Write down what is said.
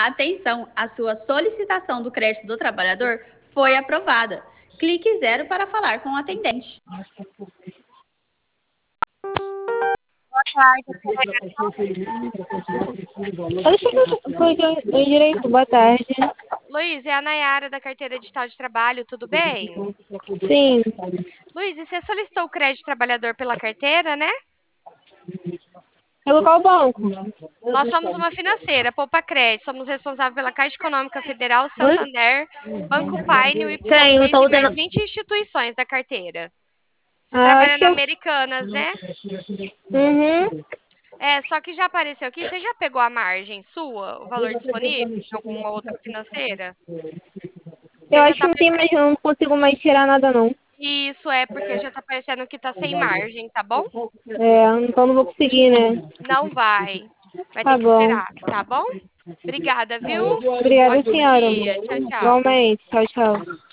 Atenção, a sua solicitação do crédito do trabalhador foi aprovada. Clique zero para falar com o atendente. Boa tarde. Foi direito, boa tarde. Luiz, é a Nayara da Carteira Digital de Trabalho, tudo bem? Sim, Luiz, e você solicitou o crédito trabalhador pela carteira, né? pelo qual banco? Nós somos uma financeira, Poupa Crédito, somos responsáveis pela Caixa Econômica Federal, Oi? Santander, Banco Paine, o Y Tenho, Bank tô e mais tendo. 20 instituições da carteira. Você Acho trabalha que na eu. Americanas, né? Uhum. É, só que já apareceu aqui, você já pegou a margem sua, o valor disponível em alguma outra financeira? Eu Porque já acho tá que sim, mas eu não consigo mais tirar nada, não. Isso é porque já tá parecendo que tá sem margem, tá bom? Então não vou conseguir, né? Não vai. Vai ter Tá que bom. esperar, tá bom? Obrigada, viu? Obrigada, Ótimo senhora. dia. Tchau, tchau. Igualmente. Tchau, tchau.